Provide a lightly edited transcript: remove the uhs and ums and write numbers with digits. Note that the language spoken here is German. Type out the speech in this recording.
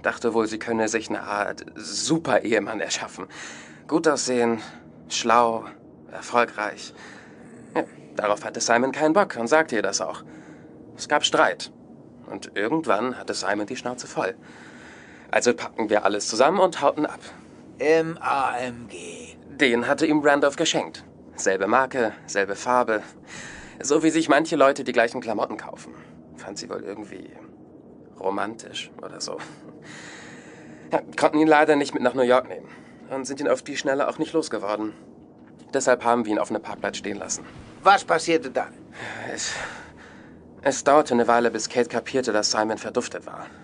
Dachte wohl, sie könne sich eine Art Super-Ehemann erschaffen. Gut aussehen, schlau, erfolgreich. Ja, darauf hatte Simon keinen Bock und sagte ihr das auch. Es gab Streit. Und irgendwann hatte Simon die Schnauze voll. Also packten wir alles zusammen und hauten ab. Im AMG. Den hatte ihm Randolph geschenkt. Selbe Marke, selbe Farbe. So wie sich manche Leute die gleichen Klamotten kaufen. Fand sie wohl irgendwie romantisch oder so. Ja, konnten ihn leider nicht mit nach New York nehmen. Und sind ihn auf die Schnelle auch nicht losgeworden. Deshalb haben wir ihn auf einem Parkplatz stehen lassen. Was passierte dann? Es dauerte eine Weile, bis Kate kapierte, dass Simon verduftet war.